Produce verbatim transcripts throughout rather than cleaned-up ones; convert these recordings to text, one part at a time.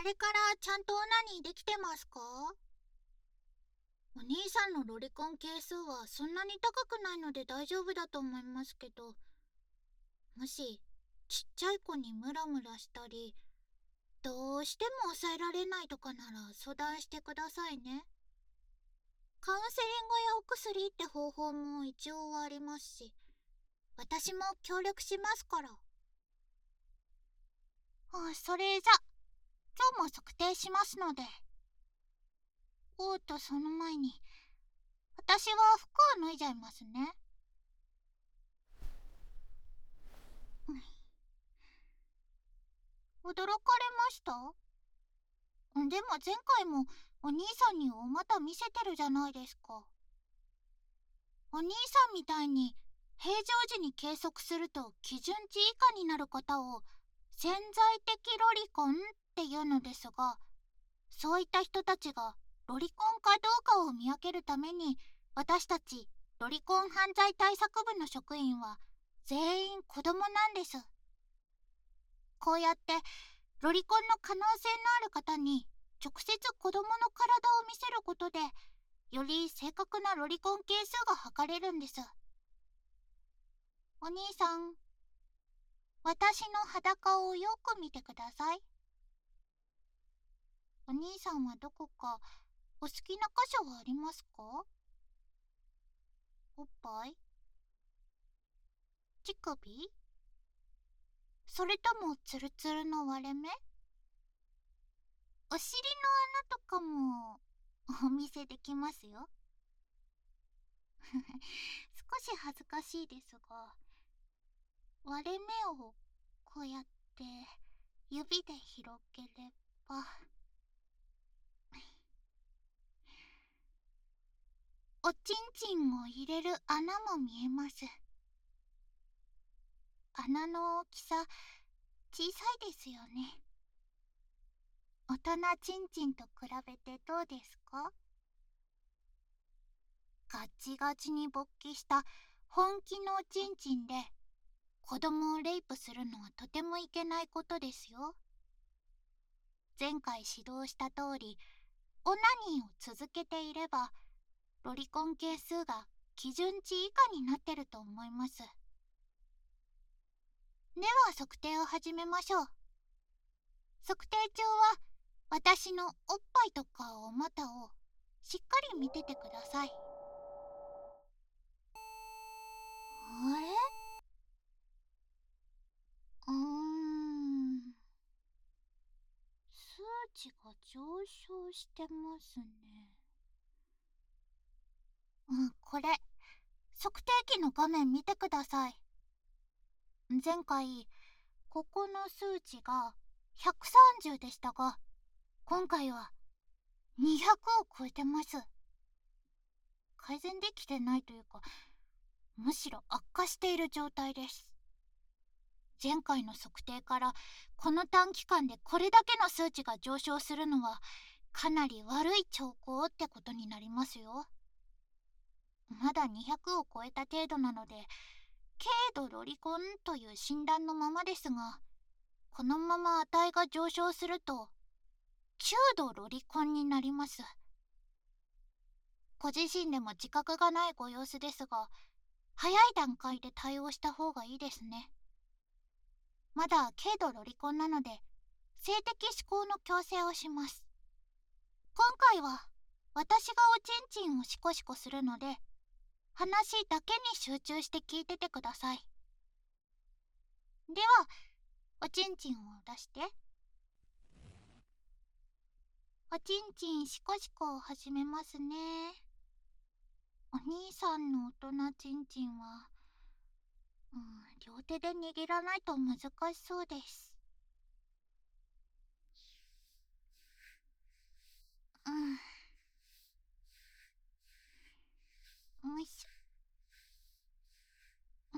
れからちゃんとオナニーできてますか？お兄さんのロリコン係数はそんなに高くないので大丈夫だと思いますけど、もしちっちゃい子にムラムラしたり、どうしても抑えられないとかなら相談してくださいね。カウンセリングやお薬って方法も一応はありますし、私も協力しますから。あ、それじゃ今日も測定しますので。おっと、その前に私は服を脱いじゃいますね。驚かれました？でも前回もお兄さんにお股見せてるじゃないですか。お兄さんみたいに平常時に計測すると基準値以下になる方を潜在的ロリコンっていうのですが、そういった人たちがロリコンかどうかを見分けるために、私たちロリコン犯罪対策部の職員は全員子供なんです。こうやってロリコンの可能性のある方に直接子供の体を見せることで、より正確なロリコン係数が測れるんです。お兄さん、私の裸をよく見てください。お兄さんはどこかお好きな箇所はありますか？おっぱい？乳首？それともツルツルの割れ目？お尻の穴とかもお見せできますよ。少し恥ずかしいですが、割れ目をこうやって指で広げれば、おちんちんを入れる穴も見えます。穴の大きさ小さいですよね。大人ちんちんと比べてどうですか？ガッチガチに勃起した本気のおちんちんで子供をレイプするのはとてもいけないことですよ。前回指導した通りオナニーを続けていれば、ロリコン係数が基準値以下になってると思います。では測定を始めましょう。測定中は私のおっぱいとかお股をしっかり見ててください。あれ？うーん数値が上昇してますね。うん、これ測定器の画面見てください。前回ここの数値がひゃくさんじゅうでしたが、今回はにひゃくを超えてます。改善できてないというか、むしろ悪化している状態です。前回の測定からこの短期間でこれだけの数値が上昇するのはかなり悪い兆候ってことになりますよ。まだにひゃくを超えた程度なので軽度ロリコンという診断のままですが、このまま値が上昇すると中度ロリコンになります。ご自身でも自覚がないご様子ですが、早い段階で対応した方がいいですね。まだ軽度ロリコンなので性的指向の矯正をします。今回は私がおちんちんをシコシコするので、話だけに集中して聞いててください。ではおちんちんを出して。おちんちんシコシコを始めますね。お兄さんの大人ちんちんは、うん、両手で握らないと難しそうです。うん、よいしょ。うん、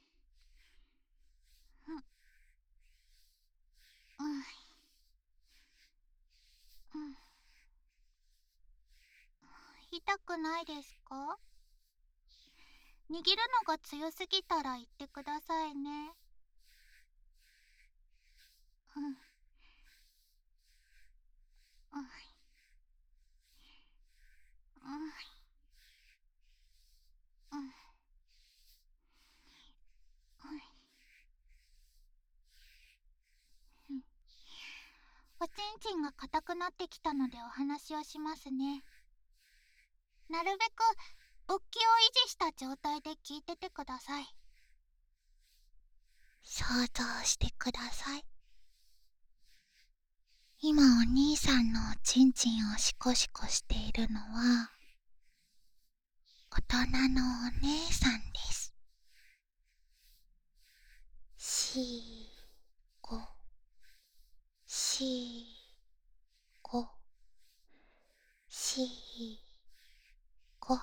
うん、うん、うん。痛くないですか？握るのが強すぎたら言ってくださいね。うん。 うん、うん、うん、うん。おちんちんが硬くなってきたのでお話をしますね。なるべく勃起を維持した状態で聞いててください。想像してください。今お兄さんのおちんちんをシコシコしているのは大人のお姉さんです。しごしごしご。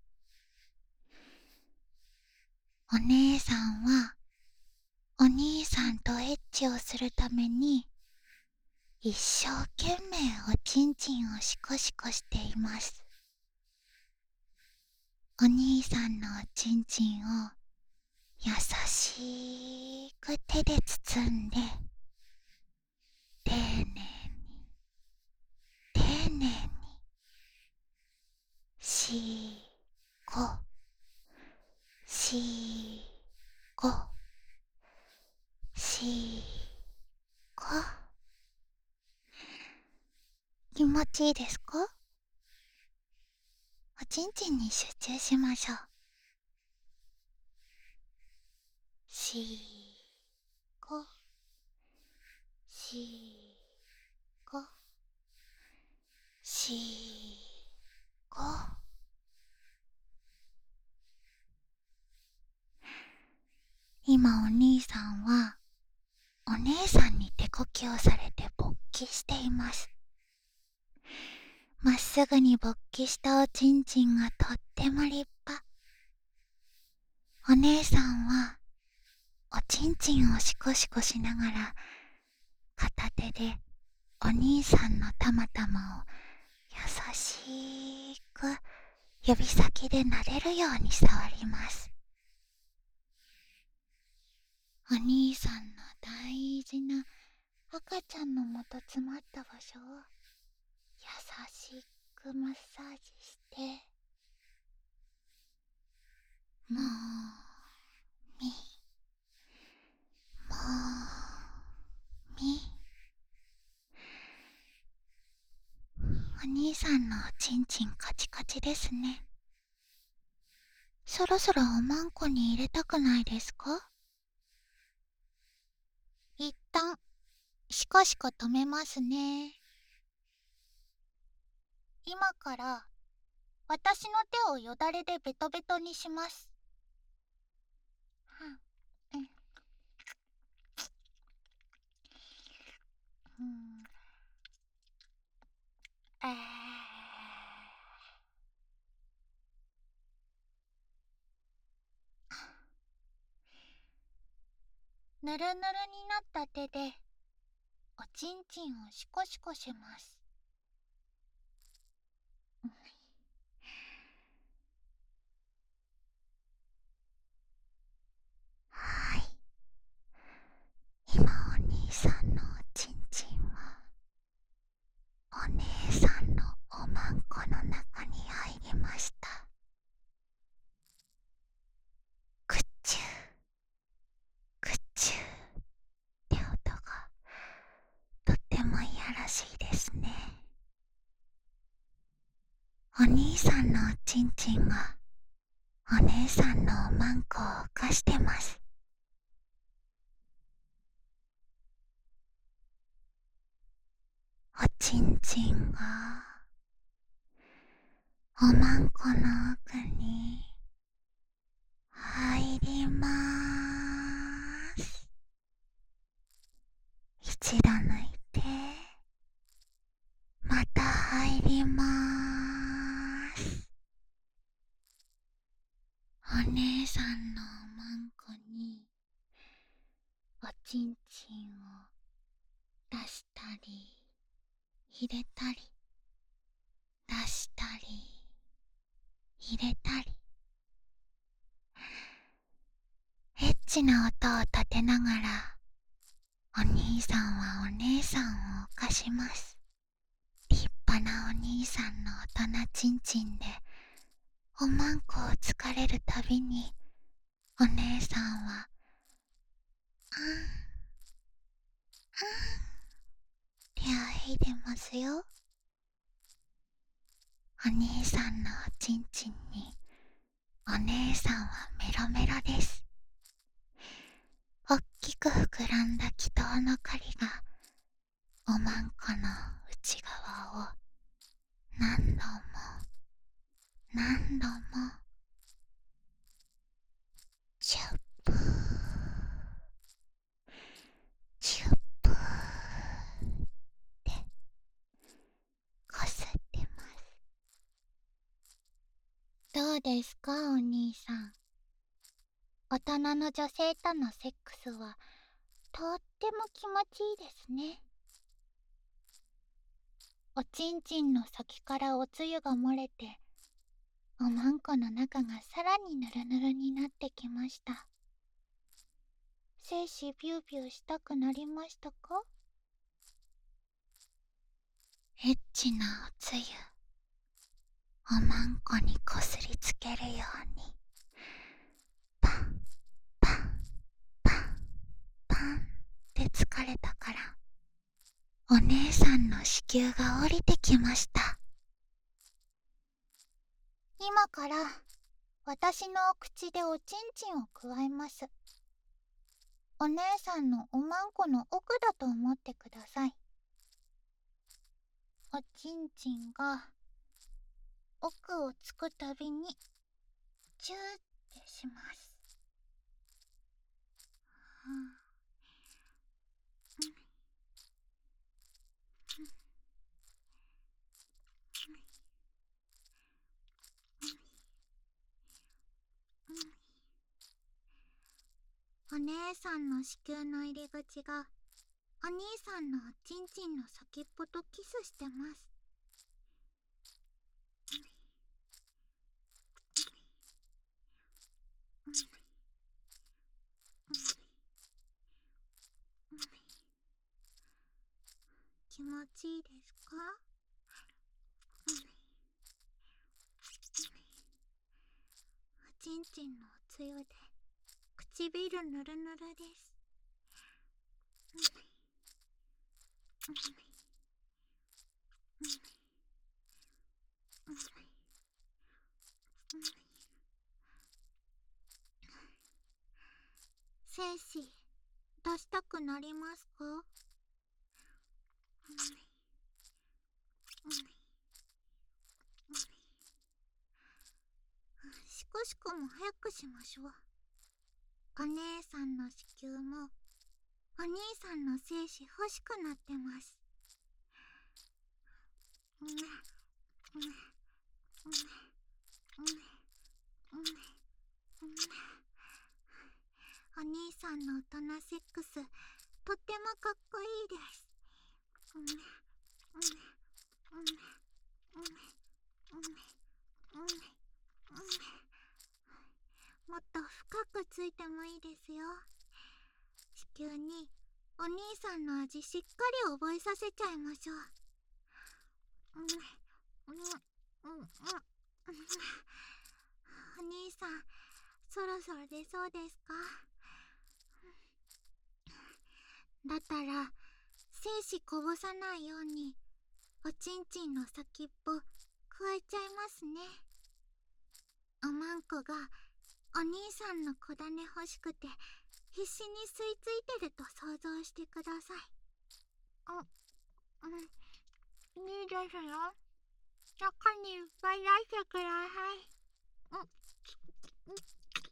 お姉さんはお兄さんとエッチをするために一生懸命おちんちんをシコシコしています。お兄さんのおちんちんを優しく手で包んで丁寧に丁寧にしごしごしご。気持ちいいですか？おちんちんに集中しましょう。しごしごしご。今お兄さんはお姉さんに手こきをされて勃起しています。まっすぐに勃起したおちんちんがとっても立派。お姉さんはおちんちんをシコシコしながら片手でお兄さんのたまたまを優しく指先で撫でるように触ります。お兄さんの大事な赤ちゃんのもと詰まった場所を優しくマッサージして、もうみもうみ。お兄さんのおちんちんカチカチですね。そろそろおまんこに入れたくないですか？一旦シコシコ止めますね。今から私の手をよだれでベトベトにします。はん、うん、うん、えー、ぬるぬるになった手でおちんちんをシコシコします。はい。今お兄さんのおちんちんはお姉さんのおまんこの中に入りました。くっちゅうくっちゅうって音がとってもいやらしいですね。お兄さんのおちんちんがお姉さんのおまんこを犯してます。おちんちんがおまんこの奥に入りまーす。一度抜いてまた入りまーす。お姉さんのおまんこにおちんちんを出したり入れたり出したり入れたり、エッチな音を立てながらお兄さんはお姉さんを犯します。立なお兄さんの大人ちんちんでおまんこをつかれるたびに、お姉さんは「あんあん」手を吐いてますよ。お兄さんのおちんちんにお姉さんはメロメロです。おっきく膨らんだ祈祷の狩りがおまんこの内側を何度も何度もチュップーチュップーってこすってます。 どうですか、お兄さん。大人の女性とのセックスはとっても気持ちいいですね。おちんちんの先からおつゆが漏れて、おまんこの中がさらにぬるぬるになってきました。精子ビュービューしたくなりましたか？ エッチなおつゆおまんこにこすりつけるようにパンパンパンパンって疲れたから、お姉さんの子宮が降りてきました。 今から私のお口でおちんちんをくわえます。お姉さんのおまんこの奥だと思ってください。おちんちんが奥をつくたびにチューってします。お姉さんの子宮の入り口がお兄さんのおちんちんの先っぽとキスしてます。気持ちいいですか？おちんちんのおつゆで唇ぬるぬるです。精子出したくなりますか？しこしこも早くしましょう。お姉さんの子宮もお兄さんの精子欲しくなってます。お兄さんの大人セックスとってもかっこいいです。もっと深くついてもいいですよ。子宮にお兄さんの味しっかり覚えさせちゃいましょう。お兄さん、そろそろ出そうですか？だったら精子こぼさないようにおちんちんの先っぽくわえちゃいますね。おまんこがお兄さんの子種欲しくて必死に吸い付いてると想像してください。あ、うん、いいですよ。中にいっぱい出してください。うん、うん、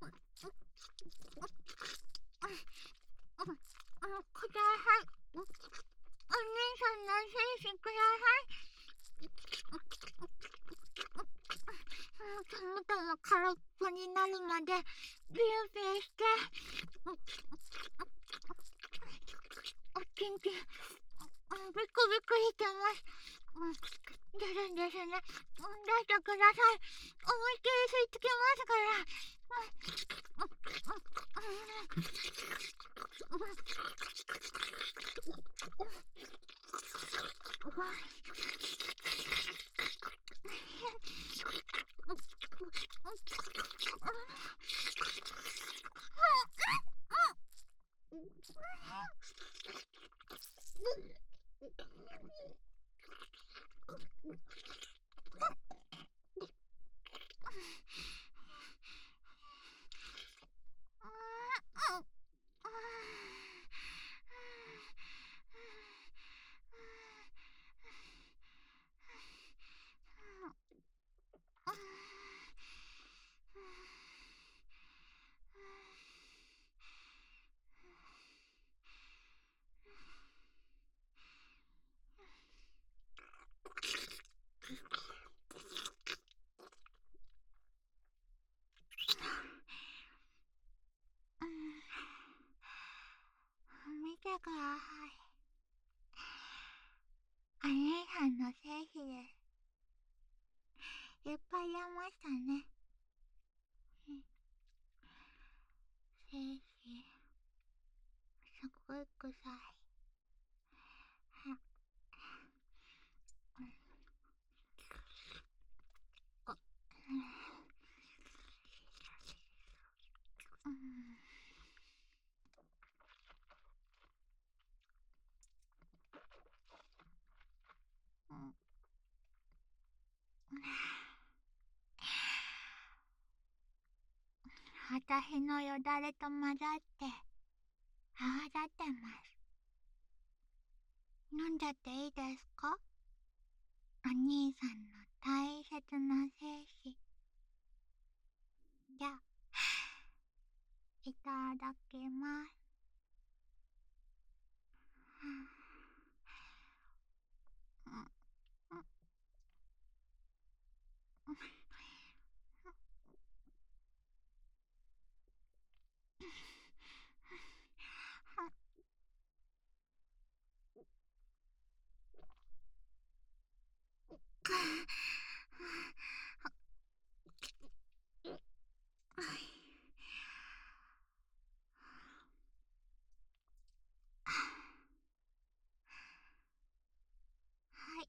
うん、ください。お兄さんの精子ください。ともとも空っぽになるまでビュービューして、おちんちんビクビクしてます。出るんですね。出してください。思いっきり吸い付けますから。 ください。お姉さんの精子です。いっぱい出ましたね。精子、すごい臭い。あ、うん。うん。私のよだれと混ざって泡立ってます。飲んじゃっていいですか？お兄さんの大切な精子。じゃあ、いただきます。うん、うん、うん、はい。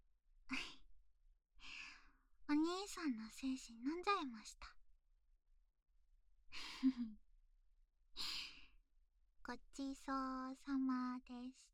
お兄さんの精子飲んじゃいました。ごちそうさまでし